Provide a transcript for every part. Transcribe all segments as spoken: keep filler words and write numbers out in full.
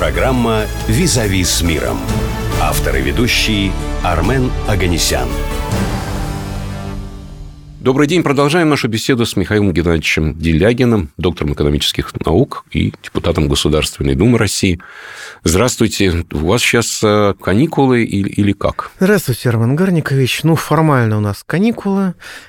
Программа «Визави с миром». Автор и ведущий Армен Оганесян. Добрый день. Продолжаем нашу беседу с Михаилом Геннадьевичем Делягиным, доктором экономических наук и депутатом Государственной Думы России. Здравствуйте. У вас сейчас каникулы или, или как? Здравствуйте, Армен Гарникович. Ну, формально у нас каникулы,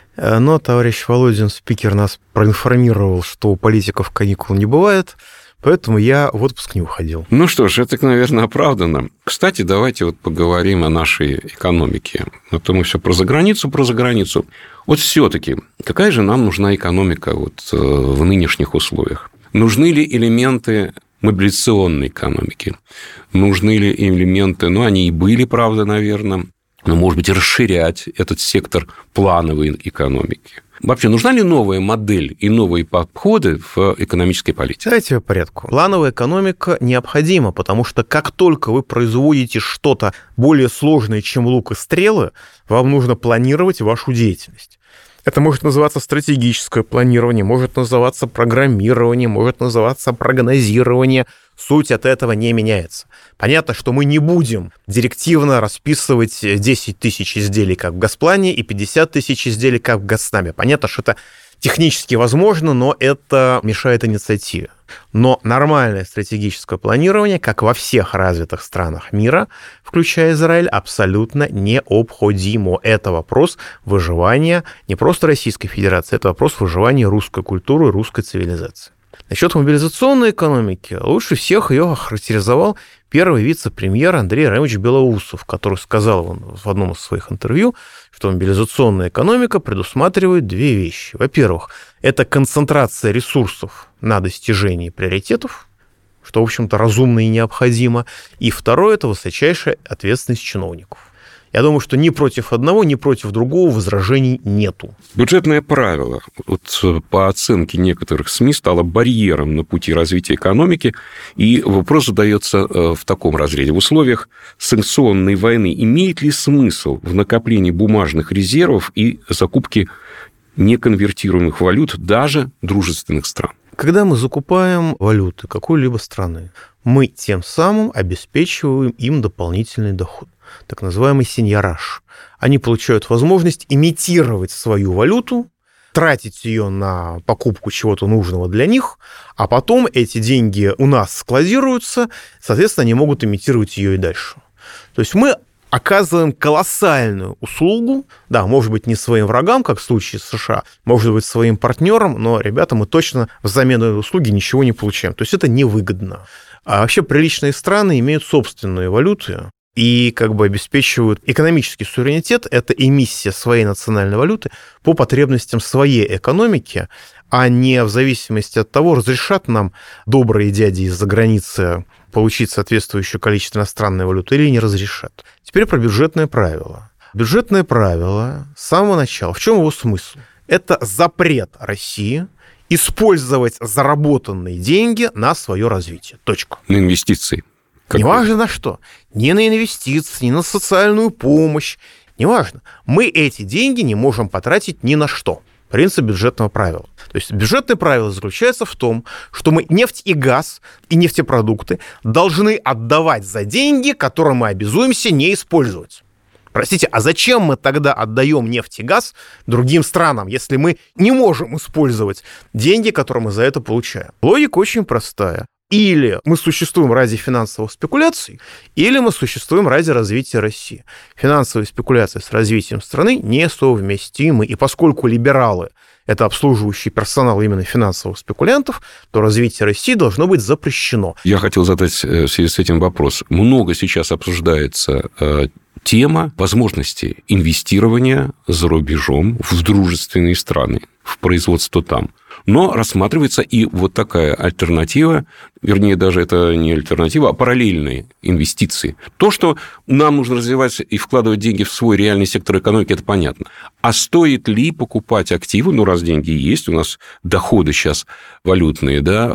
но товарищ Володин, спикер, нас проинформировал, что у политиков каникул не бывает, поэтому я в отпуск не уходил. Ну что ж, это, наверное, оправдано. Кстати, давайте вот поговорим о нашей экономике. А то мы все про заграницу, про заграницу. Вот все-таки, какая же нам нужна экономика вот в нынешних условиях? Нужны ли элементы мобилизационной экономики? Нужны ли элементы, ну, они и были, правда, наверное, но, может быть, расширять этот сектор плановой экономики? Вообще, нужна ли новая модель и новые подходы в экономической политике? Давайте по порядку. Плановая экономика необходима, потому что как только вы производите что-то более сложное, чем лук и стрелы, вам нужно планировать вашу деятельность. Это может называться стратегическое планирование, может называться программирование, может называться прогнозирование. Суть от этого не меняется. Понятно, что мы не будем директивно расписывать десять тысяч изделий, как в Госплане, и пятьдесят тысяч изделий, как в Госнаме. Понятно, что это технически возможно, но это мешает инициативе. Но нормальное стратегическое планирование, как во всех развитых странах мира, включая Израиль, абсолютно необходимо. Это вопрос выживания не просто Российской Федерации, это вопрос выживания русской культуры и русской цивилизации. Насчет мобилизационной экономики лучше всех ее охарактеризовал первый вице-премьер Андрей Романович Белоусов, который сказал в одном из своих интервью, что мобилизационная экономика предусматривает две вещи. Во-первых, это концентрация ресурсов на достижении приоритетов, что, в общем-то, разумно и необходимо. И второе – это высочайшая ответственность чиновников. Я думаю, что ни против одного, ни против другого возражений нету. Бюджетное правило, вот по оценке некоторых СМИ, стало барьером на пути развития экономики, и вопрос задается в таком разрезе. В условиях санкционной войны имеет ли смысл в накоплении бумажных резервов и закупке неконвертируемых валют даже дружественных стран? Когда мы закупаем валюты какой-либо страны, мы тем самым обеспечиваем им дополнительный доход, так называемый сеньораж. Они получают возможность имитировать свою валюту, тратить ее на покупку чего-то нужного для них, а потом эти деньги у нас складируются, соответственно, они могут имитировать ее и дальше. То есть мы оказываем колоссальную услугу, да, может быть, не своим врагам, как в случае с США, может быть, своим партнерам, но, ребята, мы точно взамен этой услуги ничего не получаем. То есть это невыгодно. А вообще приличные страны имеют собственные валюты и как бы обеспечивают экономический суверенитет, это эмиссия своей национальной валюты по потребностям своей экономики, а не в зависимости от того, разрешат нам добрые дяди из-за границы получить соответствующее количество иностранной валюты или не разрешат. Теперь про бюджетное правило. Бюджетное правило с самого начала. В чем его смысл? Это запрет России использовать заработанные деньги на свое развитие. Точка. На инвестиции. Как Неважно на что. Не на инвестиции, не на социальную помощь. Неважно. Мы эти деньги не можем потратить ни на что. Принцип бюджетного правила. То есть бюджетное правило заключается в том, что мы нефть и газ, и нефтепродукты должны отдавать за деньги, которые мы обязуемся не использовать. Простите, а зачем мы тогда отдаем нефть и газ другим странам, если мы не можем использовать деньги, которые мы за это получаем? Логика очень простая. Или мы существуем ради финансовых спекуляций, или мы существуем ради развития России. Финансовые спекуляции с развитием страны несовместимы. И поскольку либералы – это обслуживающий персонал именно финансовых спекулянтов, то развитие России должно быть запрещено. Я хотел задать в связи с этим вопрос. Много сейчас обсуждается тема возможности инвестирования за рубежом в дружественные страны, в производство там. Но рассматривается и вот такая альтернатива, вернее, даже это не альтернатива, а параллельные инвестиции. То, что нам нужно развивать и вкладывать деньги в свой реальный сектор экономики, это понятно. А стоит ли покупать активы, ну, раз деньги есть, у нас доходы сейчас валютные, да,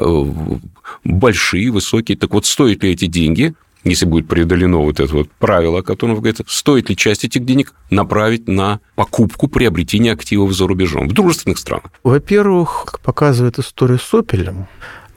большие, высокие, так вот, стоит ли эти деньги, если будет преодолено вот это вот правило, о котором вы говорите, стоит ли часть этих денег направить на покупку, приобретение активов за рубежом, в дружественных странах? Во-первых, как показывает история с «Опелем»,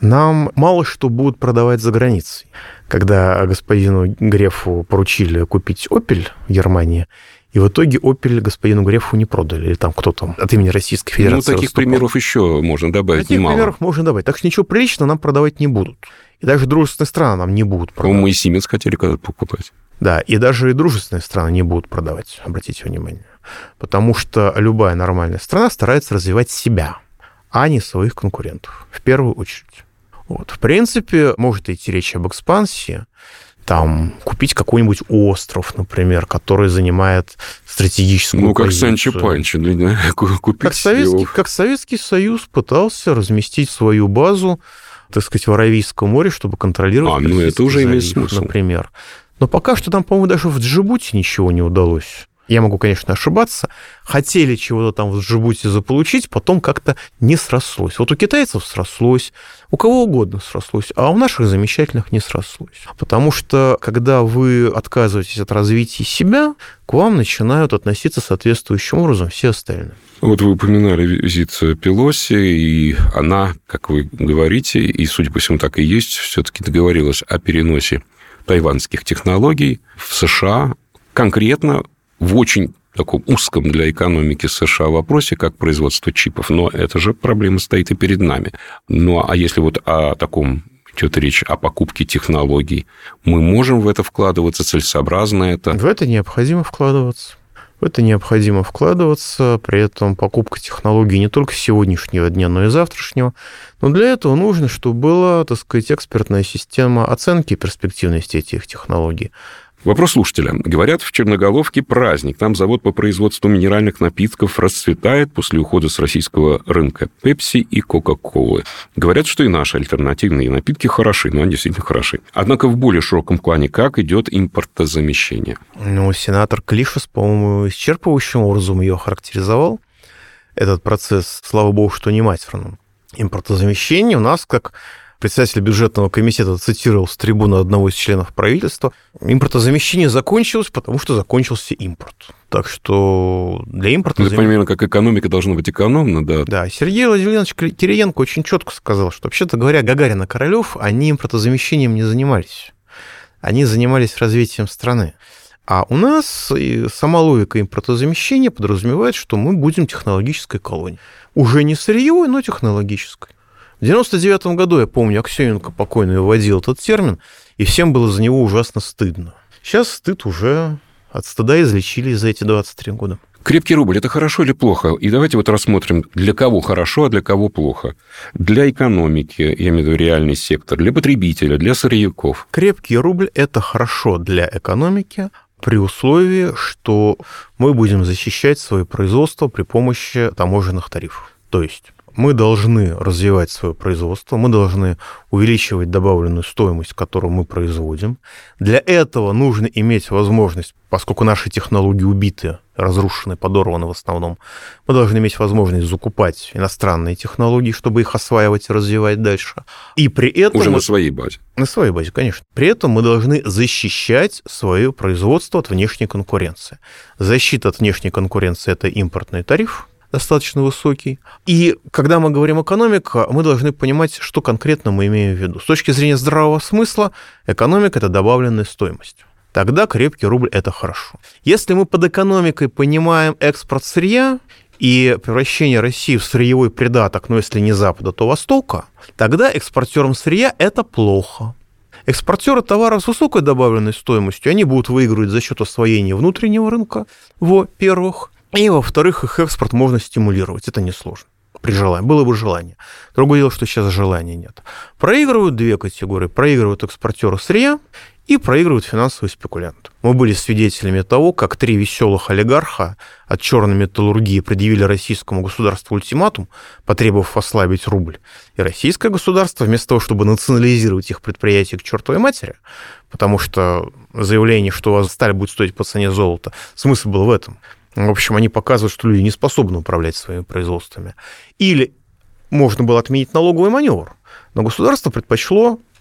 нам мало что будут продавать за границей. Когда господину Грефу поручили купить «Опель» в Германии, и в итоге «Опель» господину Грефу не продали, или там кто там от имени Российской Федерации. Ну, таких выступал. Примеров еще можно добавить таких немало. примеров можно добавить. Так что ничего приличного нам продавать не будут. И даже дружественные страны нам не будут продавать. Ну, мы и Siemens хотели когда-то покупать. Да, и даже и дружественные страны не будут продавать, обратите внимание. Потому что любая нормальная страна старается развивать себя, а не своих конкурентов, в первую очередь. Вот. В принципе, может идти речь об экспансии, там, купить какой-нибудь остров, например, который занимает стратегическую ну, как позицию. Санчо Панчо, купить как Советский, как Советский Союз пытался разместить свою базу, так сказать, в Аравийском море, чтобы контролировать... А, ну это уже имеет смысл. Например. Но пока что там, по-моему, даже в Джибути ничего не удалось. Я могу, конечно, ошибаться. Хотели чего-то там в Джибути заполучить, потом как-то не срослось. Вот у китайцев срослось, у кого угодно срослось, а у наших замечательных не срослось. Потому что, когда вы отказываетесь от развития себя, к вам начинают относиться соответствующим образом все остальные. Вот вы упоминали визит Пелоси, и она, как вы говорите, и, судя по всему, так и есть, все-таки договорилась о переносе тайваньских технологий в США, конкретно в очень таком узком для экономики США вопросе, как производство чипов. Но эта же проблема стоит и перед нами. Ну, а если вот о таком идет речь, о покупке технологий, мы можем в это вкладываться, целесообразно это? В это необходимо вкладываться. В это необходимо вкладываться, при этом покупка технологий не только сегодняшнего дня, но и завтрашнего. Но для этого нужно, чтобы была, так сказать, экспертная система оценки перспективности этих технологий. Вопрос слушателя. Говорят, в Черноголовке праздник. Там завод по производству минеральных напитков расцветает после ухода с российского рынка Пепси и Кока-Колы. Говорят, что и наши альтернативные напитки хороши, но они действительно хороши. Однако в более широком плане как идет импортозамещение? Ну, сенатор Клишес, по-моему, исчерпывающим образом ее характеризовал. Этот процесс, слава богу, что не матерным. Импортозамещение у нас как... Председатель бюджетного комитета цитировал с трибуны одного из членов правительства. Импортозамещение закончилось, потому что закончился импорт. Так что для импорта... Это примерно как экономика должна быть экономна, да? Да, Сергей Владимирович Кириенко очень четко сказал, что, вообще-то говоря, Гагарин и Королёв, они импортозамещением не занимались. Они занимались развитием страны. А у нас и сама логика импортозамещения подразумевает, что мы будем технологической колонией. Уже не сырьевой, но технологической. В девяносто девятом году, я помню, Аксёненко покойный вводил этот термин, и всем было за него ужасно стыдно. Сейчас стыд уже от стыда излечили за эти двадцать три года. Крепкий рубль – это хорошо или плохо? И давайте вот рассмотрим, для кого хорошо, а для кого плохо. Для экономики, я имею в виду реальный сектор, для потребителя, для сырьевиков. Крепкий рубль – это хорошо для экономики при условии, что мы будем защищать свое производство при помощи таможенных тарифов. То есть... мы должны развивать свое производство, мы должны увеличивать добавленную стоимость, которую мы производим. Для этого нужно иметь возможность, поскольку наши технологии убиты, разрушены, подорваны в основном, мы должны иметь возможность закупать иностранные технологии, чтобы их осваивать и развивать дальше. И при этом... Уже мы... на своей базе. На своей базе, конечно. При этом мы должны защищать свое производство от внешней конкуренции. Защита от внешней конкуренции – это импортный тариф, достаточно высокий. И когда мы говорим экономика, мы должны понимать, что конкретно мы имеем в виду. С точки зрения здравого смысла, экономика – это добавленная стоимость. Тогда крепкий рубль – это хорошо. Если мы под экономикой понимаем экспорт сырья и превращение России в сырьевой придаток, но если не Запада, то Востока, тогда экспортерам сырья – это плохо. Экспортеры товаров с высокой добавленной стоимостью, они будут выигрывать за счет освоения внутреннего рынка, во-первых. И, во-вторых, их экспорт можно стимулировать. Это несложно. При желании. Было бы желание. Другое дело, что сейчас желания нет. Проигрывают две категории. Проигрывают экспортеры сырья и проигрывают финансовые спекулянты. Мы были свидетелями того, как три веселых олигарха от черной металлургии предъявили российскому государству ультиматум, потребовав ослабить рубль. И российское государство, вместо того, чтобы национализировать их предприятия к чертовой матери, потому что заявление, что у вас сталь будет стоить по цене золота, смысл был в этом. В общем, они показывают, что люди не способны управлять своими производствами. Или можно было отменить налоговый маневр, но государство предпочло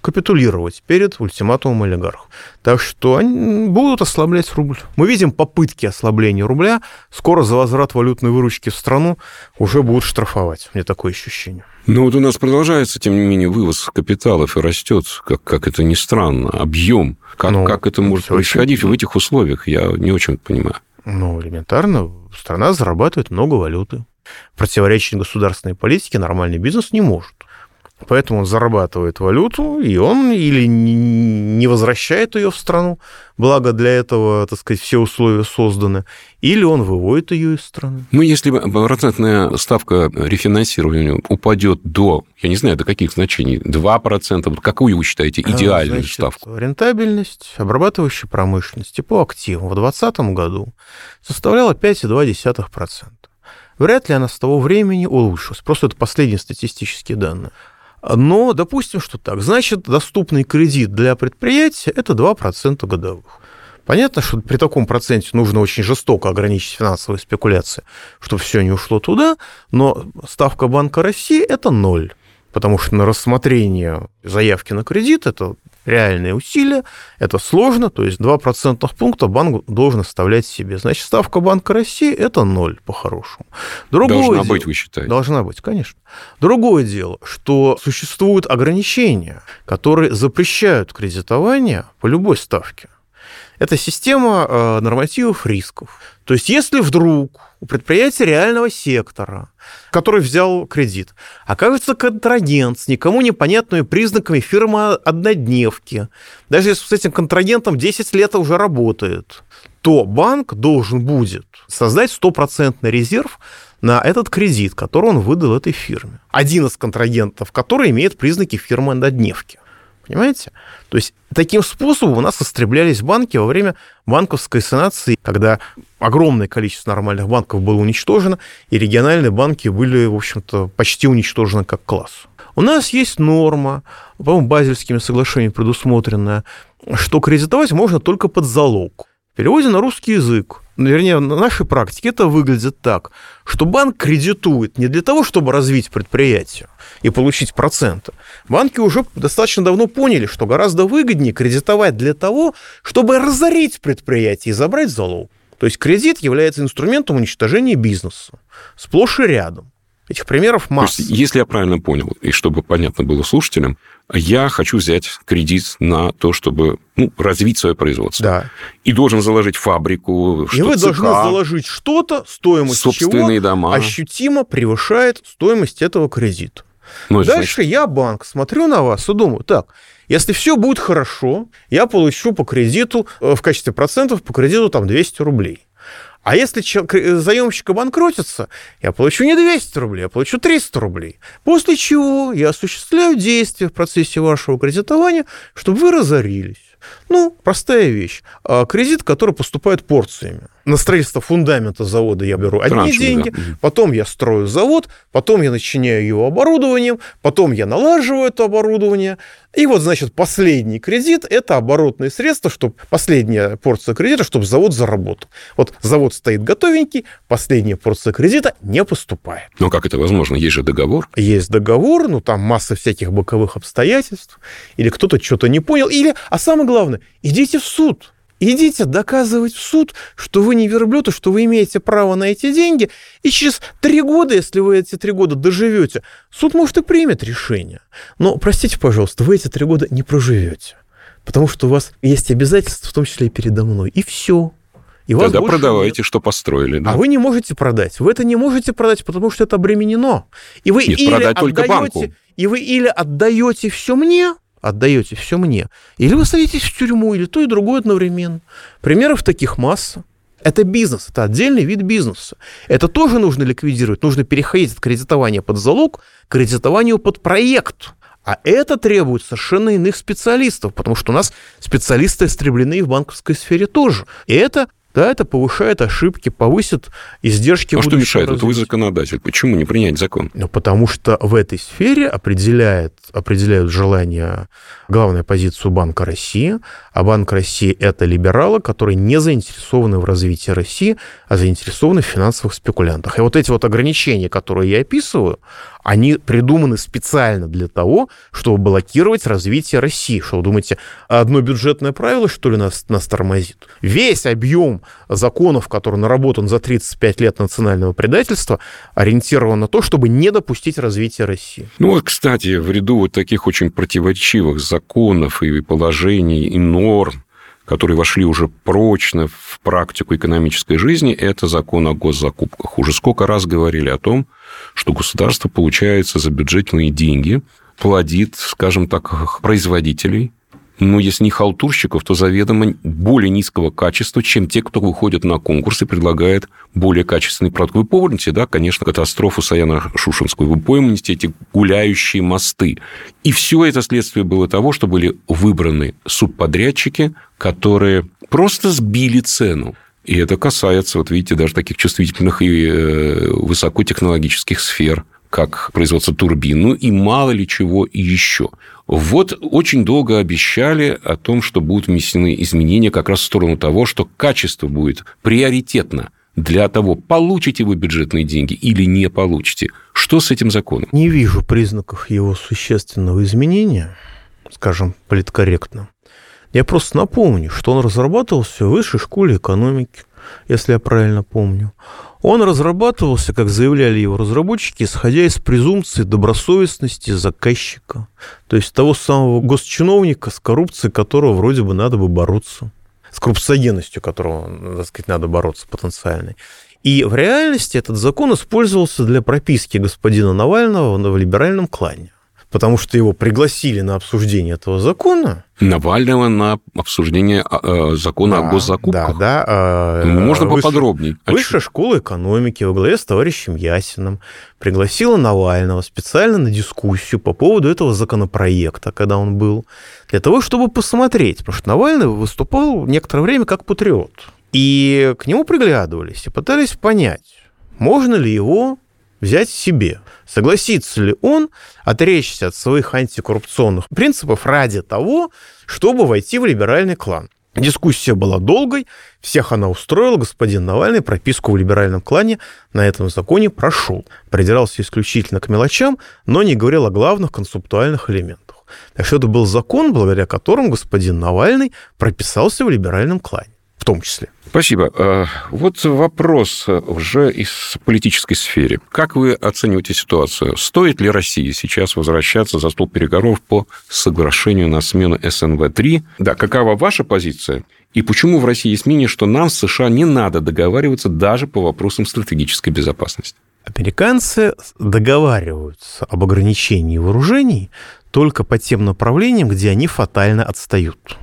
капитулировать перед ультиматумом олигархов. Так что они будут ослаблять рубль. Мы видим попытки ослабления рубля. Скоро за возврат валютной выручки в страну уже будут штрафовать. Мне такое ощущение. Ну вот у нас продолжается, тем не менее, вывоз капиталов и растет, как, как это ни странно, объем. Как, ну, как это может происходить очень... в этих условиях, я не очень понимаю. Ну, элементарно, страна зарабатывает много валюты. Противоречить государственной политике нормальный бизнес не может. Поэтому он зарабатывает валюту, и он или не возвращает ее в страну, благо для этого, так сказать, все условия созданы, или он выводит ее из страны. Ну, если процентная ставка рефинансирования упадет до, я не знаю, до каких значений, два процента, какую вы считаете идеальную Значит, ставку? Рентабельность обрабатывающей промышленности по активам в двадцатом году составляла пять целых две десятых процента. Вряд ли она с того времени улучшилась, просто это последние статистические данные. Но допустим, что так. Значит, доступный кредит для предприятия – это два процента годовых. Понятно, что при таком проценте нужно очень жестоко ограничить финансовые спекуляции, чтобы все не ушло туда, но ставка Банка России – это ноль, потому что на рассмотрение заявки на кредит – это реальные усилия, это сложно, то есть два процентных пункта банк должен оставлять себе. Значит, ставка Банка России – это ноль по-хорошему. Другое должна дело, быть, вы считаете? Должна быть, конечно. Другое дело, что существуют ограничения, которые запрещают кредитование по любой ставке. Это система нормативов рисков. То есть, если вдруг у предприятия реального сектора, который взял кредит, окажется контрагент с никому непонятными признаками фирмы-однодневки, даже если с этим контрагентом десять лет уже работает, то банк должен будет создать стопроцентный резерв на этот кредит, который он выдал этой фирме. Один из контрагентов, который имеет признаки фирмы-однодневки. Понимаете? То есть таким способом у нас истреблялись банки во время банковской санации, когда огромное количество нормальных банков было уничтожено, и региональные банки были, в общем-то, почти уничтожены как класс. У нас есть норма, по-моему, Базельскими соглашениями предусмотренная, что кредитовать можно только под залог. В переводе на русский язык, вернее, на нашей практике это выглядит так, что банк кредитует не для того, чтобы развить предприятие и получить проценты. Банки уже достаточно давно поняли, что гораздо выгоднее кредитовать для того, чтобы разорить предприятие и забрать залог. То есть кредит является инструментом уничтожения бизнеса. Сплошь и рядом. Этих примеров масса. То есть, если я правильно понял, и чтобы понятно было слушателям, я хочу взять кредит на то, чтобы ну, развить свое производство. Да. И должен заложить фабрику, и вы ЦК, должны заложить что-то, стоимость собственные чего дома. Ощутимо превышает стоимость этого кредита. Ну, Дальше значит... я, банк, смотрю на вас и думаю, так, если все будет хорошо, я получу по кредиту, в качестве процентов по кредиту там двести рублей. А если заемщик обанкротится, я получу не двести рублей, я получу триста рублей. После чего я осуществляю действия в процессе вашего кредитования, чтобы вы разорились. Ну, простая вещь. Кредит, который поступает порциями. На строительство фундамента завода я беру одни Траншем, деньги, да. потом я строю завод, потом я начиняю его оборудованием, потом я налаживаю это оборудование. И вот, значит, последний кредит – это оборотные средства, чтобы последняя порция кредита, чтобы завод заработал. Вот завод стоит готовенький, последняя порция кредита не поступает. Но как это возможно? Есть же договор. Есть договор, ну, там масса всяких боковых обстоятельств, или кто-то что-то не понял, или, а самое главное, идите в суд. Идите доказывать в суд, что вы не верблюд, и что вы имеете право на эти деньги, и через три года, если вы эти три года доживете, суд, может, и примет решение. Но, простите, пожалуйста, вы эти три года не проживете, потому что у вас есть обязательства, в том числе и передо мной, и все. И вас Тогда больше продавайте, нет. что построили. Да? А вы не можете продать. Вы это не можете продать, потому что это обременено. И вы Нет, или продать только отдаете, банку. И вы или отдаете все мне, отдаете все мне, или вы садитесь в тюрьму, или то и другое одновременно. Примеров таких масса. Это бизнес, это отдельный вид бизнеса. Это тоже нужно ликвидировать. Нужно переходить от кредитования под залог к кредитованию под проект. А это требует совершенно иных специалистов, потому что у нас специалисты истреблены и в банковской сфере тоже. И это, да, это повышает ошибки, повысит издержки. А что мешает? Вот вы законодатель. Почему не принять закон? Ну, потому что в этой сфере определяет, определяют желания, главную позицию Банка России. А Банк России – это либералы, которые не заинтересованы в развитии России, а заинтересованы в финансовых спекулянтах. И вот эти вот ограничения, которые я описываю, Они придуманы специально для того, чтобы блокировать развитие России. Что вы думаете, одно бюджетное правило, что ли, нас, нас тормозит? Весь объем законов, который наработан за тридцать пять лет национального предательства, ориентирован на то, чтобы не допустить развития России. Ну вот, кстати, в ряду вот таких очень противоречивых законов и положений, и норм, которые вошли уже прочно в практику экономической жизни, это закон о госзакупках. Уже сколько раз говорили о том, что государство, получается, за бюджетные деньги плодит, скажем так, производителей, но если не халтурщиков, то заведомо более низкого качества, чем те, кто выходит на конкурс и предлагает более качественный продукт. Вы помните, да, конечно, катастрофу Саяно-Шушенскую, вы помните эти гуляющие мосты. И все это следствие было того, что были выбраны субподрядчики, которые просто сбили цену. И это касается, вот видите, даже таких чувствительных и высокотехнологических сфер, как производство турбин, ну и мало ли чего еще. Вот очень долго обещали о том, что будут внесены изменения как раз в сторону того, что качество будет приоритетно для того, получите вы бюджетные деньги или не получите. Что с этим законом? Не вижу признаков его существенного изменения, скажем, политкорректно. Я просто напомню, что он разрабатывался в Высшей школе экономики, если я правильно помню. Он разрабатывался, как заявляли его разработчики, исходя из презумпции добросовестности заказчика, то есть того самого госчиновника, с коррупцией которого вроде бы надо бы бороться, с коррупциогенностью которого, так сказать, надо бороться потенциальной. И в реальности этот закон использовался для прописки господина Навального в либеральном клане, потому что его пригласили на обсуждение этого закона. Навального на обсуждение закона да, о госзакупках? Да, да. Можно Выше, поподробнее? Высшая школа экономики во главе с товарищем Ясиным пригласила Навального специально на дискуссию по поводу этого законопроекта, когда он был, для того, чтобы посмотреть, потому что Навальный выступал некоторое время как патриот. И к нему приглядывались и пытались понять, можно ли его взять себе. Согласится ли он отречься от своих антикоррупционных принципов ради того, чтобы войти в либеральный клан? Дискуссия была долгой, всех она устроила. Господин Навальный прописку в либеральном клане на этом законе прошел. Придирался исключительно к мелочам, но не говорил о главных концептуальных элементах. Так что это был закон, благодаря которому господин Навальный прописался в либеральном клане. В том числе. Спасибо. Вот вопрос уже из политической сферы. Как вы оцениваете ситуацию? Стоит ли России сейчас возвращаться за стол переговоров по соглашению на смену эс эн вэ три? Да, какова ваша позиция? И почему в России есть мнение, что нам с США не надо договариваться даже по вопросам стратегической безопасности? Американцы договариваются об ограничении вооружений только по тем направлениям, где они фатально отстают.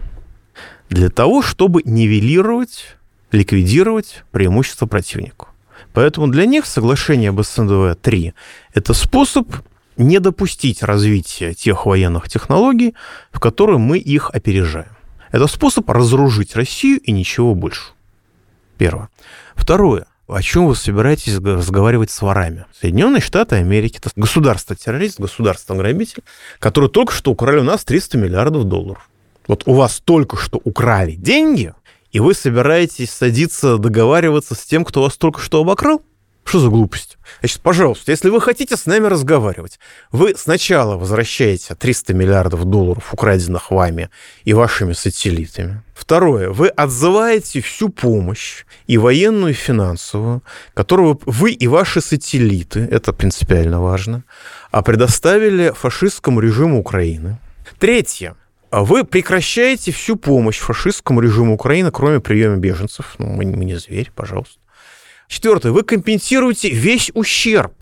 Для того, чтобы нивелировать, ликвидировать преимущество противнику. Поэтому для них соглашение об эс эн вэ три – это способ не допустить развития тех военных технологий, в которые мы их опережаем. Это способ разоружить Россию и ничего больше. Первое. Второе. О чем вы собираетесь разговаривать с ворами? Соединенные Штаты Америки – это государство-террорист, государство-грабитель, которое только что украли у нас триста миллиардов долларов. Вот у вас только что украли деньги, и вы собираетесь садиться договариваться с тем, кто вас только что обокрал? Что за глупость? Значит, пожалуйста, если вы хотите с нами разговаривать, вы сначала возвращаете триста миллиардов долларов, украденных вами и вашими сателлитами. Второе. Вы отзываете всю помощь, и военную, и финансовую, которую вы и ваши сателлиты, это принципиально важно, предоставили фашистскому режиму Украины. Третье. Вы прекращаете всю помощь фашистскому режиму Украины, кроме приема беженцев. Ну, мы, мы не зверь, пожалуйста. Четвертое. Вы компенсируете весь ущерб,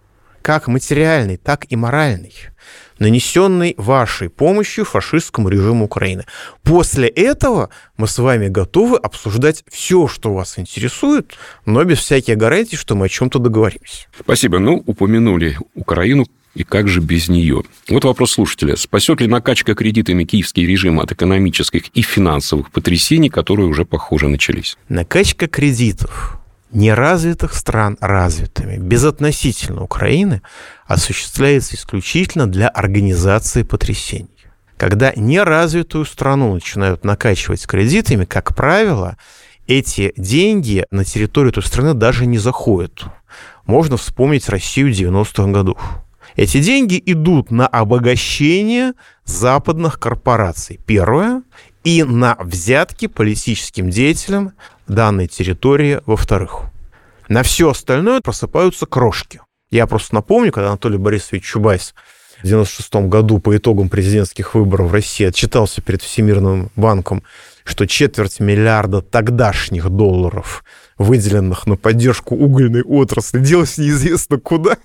как материальный, так и моральный, нанесенный вашей помощью фашистскому режиму Украины. После этого мы с вами готовы обсуждать все, что вас интересует, но без всяких гарантий, что мы о чем-то договоримся. Спасибо. Ну, упомянули Украину. И как же без нее? Вот вопрос слушателя. Спасет ли накачка кредитами киевский режим от экономических и финансовых потрясений, которые уже, похоже, начались? Накачка кредитов неразвитых стран развитыми, безотносительно Украины, осуществляется исключительно для организации потрясений. Когда неразвитую страну начинают накачивать кредитами, как правило, эти деньги на территорию этой страны даже не заходят. Можно вспомнить Россию девяностых годов. Эти деньги идут на обогащение западных корпораций, первое, и на взятки политическим деятелям данной территории, во-вторых. На все остальное просыпаются крошки. Я просто напомню, когда Анатолий Борисович Чубайс в девяносто шестом году по итогам президентских выборов в России отчитался перед Всемирным банком, что четверть миллиарда тогдашних долларов, выделенных на поддержку угольной отрасли, делось неизвестно куда.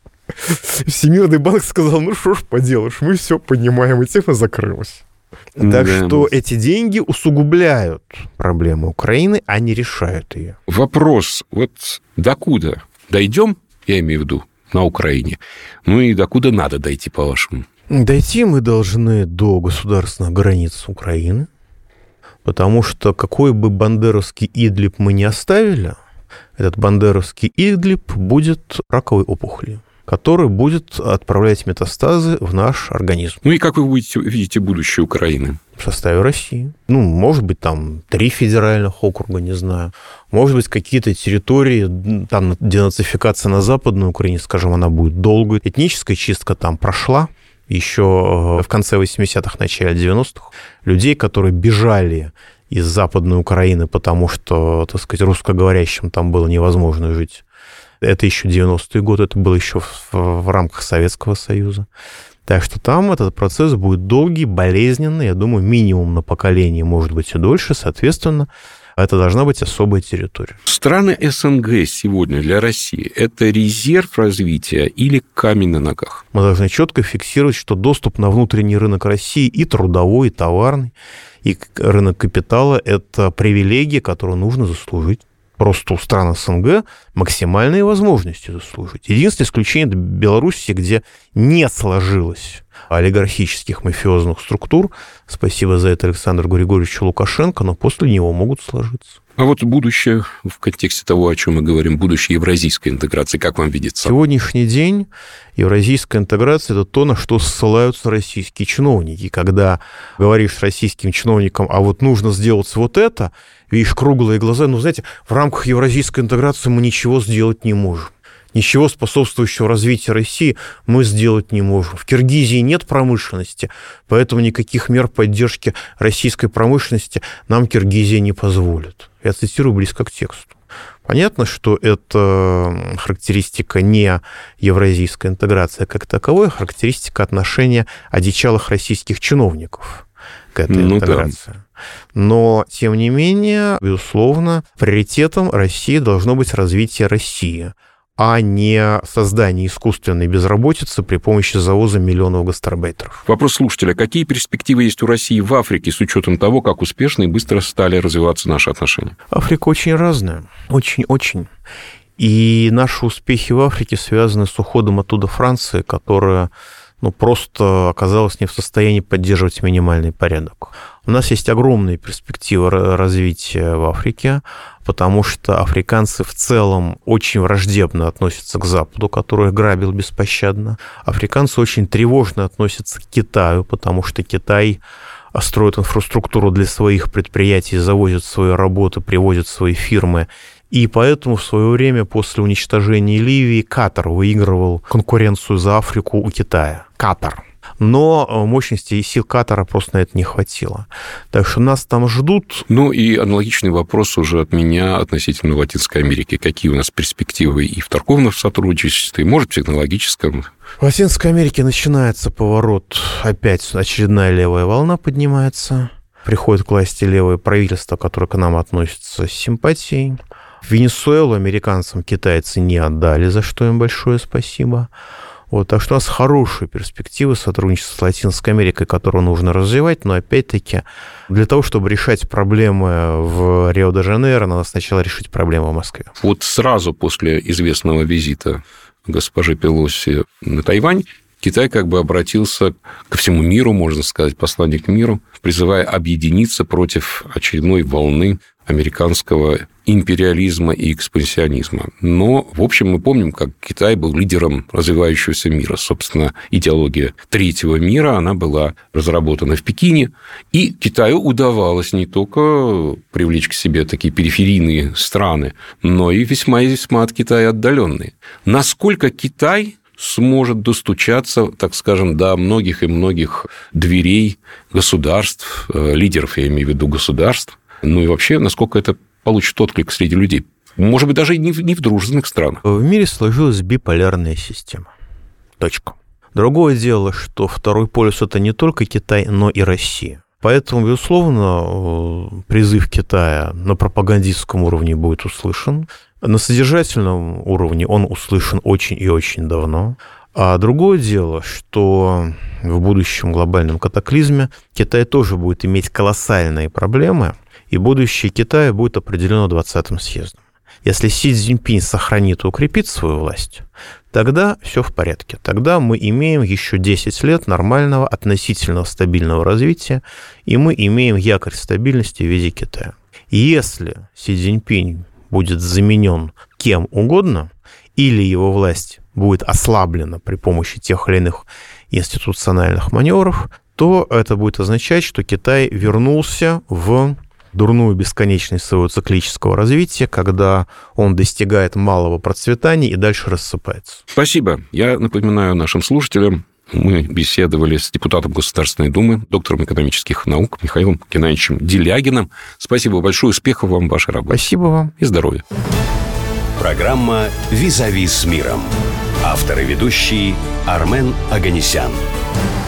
Всемирный банк сказал, ну что ж поделаешь, мы все понимаем, и тема закрылась. Так да. что эти деньги усугубляют проблему Украины, а не решают ее. Вопрос, вот докуда дойдем, я имею в виду, на Украине, ну и докуда надо дойти, по-вашему? Дойти мы должны до государственных границ Украины, потому что какой бы бандеровский Идлиб мы ни оставили, этот бандеровский Идлиб будет раковой опухолью, который будет отправлять метастазы в наш организм. Ну и как вы будете, видите будущее Украины? В составе России. Ну, может быть, там три федеральных округа, не знаю. Может быть, какие-то территории, там денацификация на Западной Украине, скажем, она будет долгой. Этническая чистка там прошла еще в конце восьмидесятых, начале девяностых. Людей, которые бежали из Западной Украины, потому что, так сказать, русскоговорящим там было невозможно жить. Это еще девяностые годы, это было еще в, в рамках Советского Союза. Так что там этот процесс будет долгий, болезненный, я думаю, минимум на поколение, может быть, и дольше. Соответственно, это должна быть особая территория. Страны СНГ сегодня для России – это резерв развития или камень на ногах? Мы должны четко фиксировать, что доступ на внутренний рынок России и трудовой, и товарный, и рынок капитала – это привилегия, которую нужно заслужить. Просто у стран СНГ максимальные возможности заслужить. Единственное исключение – это Белоруссия, где не сложилось олигархических мафиозных структур. Спасибо за это Александру Григорьевичу Лукашенко, но после него могут сложиться. А вот будущее, в контексте того, о чем мы говорим, будущее евразийской интеграции, как вам видится? Сегодняшний день евразийская интеграция – это то, на что ссылаются российские чиновники. Когда говоришь российским чиновникам, а вот нужно сделать вот это, видишь круглые глаза, ну, знаете, в рамках евразийской интеграции мы ничего сделать не можем. Ничего способствующего развитию России мы сделать не можем. В Киргизии нет промышленности, поэтому никаких мер поддержки российской промышленности нам Киргизия не позволит. Я цитирую близко к тексту. Понятно, что это характеристика не евразийской интеграции как таковой, а характеристика отношения одичалых российских чиновников к этой ну, интеграции. Да. Но, тем не менее, безусловно, приоритетом России должно быть развитие России, а не создание искусственной безработицы при помощи завоза миллионов гастарбайтеров. Вопрос слушателя. Какие перспективы есть у России в Африке с учетом того, как успешно и быстро стали развиваться наши отношения? Африка очень разная. Очень-очень. И наши успехи в Африке связаны с уходом оттуда Франции, которая ну, просто оказалась не в состоянии поддерживать минимальный порядок. У нас есть огромные перспективы развития в Африке, потому что африканцы в целом очень враждебно относятся к Западу, который их грабил беспощадно. Африканцы очень тревожно относятся к Китаю, потому что Китай строит инфраструктуру для своих предприятий, завозит свои работы, привозит свои фирмы. И поэтому в свое время после уничтожения Ливии Катар выигрывал конкуренцию за Африку у Китая. Катар. Но мощности и сил Катара просто на это не хватило. Так что нас там ждут. Ну и аналогичный вопрос уже от меня относительно Латинской Америки. Какие у нас перспективы и в торговом сотрудничестве, и, может, в технологическом? В Латинской Америке начинается поворот. Опять очередная левая волна поднимается. Приходит к власти левое правительство, которое к нам относится с симпатией. Венесуэлу американцам китайцы не отдали, за что им большое спасибо. Вот, так что у нас хорошие перспективы сотрудничества с Латинской Америкой, которую нужно развивать, но опять-таки для того, чтобы решать проблемы в Рио-де-Жанейро, надо сначала решить проблемы в Москве. Вот сразу после известного визита госпожи Пелоси на Тайвань Китай как бы обратился ко всему миру, можно сказать, посланник миру, призывая объединиться против очередной волны американского империализма и экспансионизма. Но, в общем, мы помним, как Китай был лидером развивающегося мира. Собственно, идеология третьего мира, она была разработана в Пекине, и Китаю удавалось не только привлечь к себе такие периферийные страны, но и весьма и весьма от Китая отдаленные. Насколько Китай сможет достучаться, так скажем, до многих и многих дверей государств, лидеров, я имею в виду государств, ну и вообще, насколько это получит отклик среди людей. Может быть, даже не в, не в дружественных странах. В мире сложилась биполярная система. Точка. Другое дело, что второй полюс – это не только Китай, но и Россия. Поэтому, безусловно, призыв Китая на пропагандистском уровне будет услышан. На содержательном уровне он услышан очень и очень давно. А другое дело, что в будущем глобальном катаклизме Китай тоже будет иметь колоссальные проблемы, и будущее Китая будет определено двадцатым съездом. Если Си Цзиньпинь сохранит и укрепит свою власть, тогда все в порядке. Тогда мы имеем еще десять лет нормального, относительно стабильного развития, и мы имеем якорь стабильности в виде Китая. Если Си Цзиньпинь будет заменен кем угодно, или его власть будет ослаблена при помощи тех или иных институциональных маневров, то это будет означать, что Китай вернулся в дурную бесконечность своего циклического развития, когда он достигает малого процветания и дальше рассыпается. Спасибо. Я напоминаю нашим слушателям, мы беседовали с депутатом Государственной Думы, доктором экономических наук Михаилом Геннадьевичем Делягиным. Спасибо большое, успехов вам в вашей работе. Спасибо вам. И здоровья. Программа «Визави с миром». Автор и ведущий Армен Оганесян.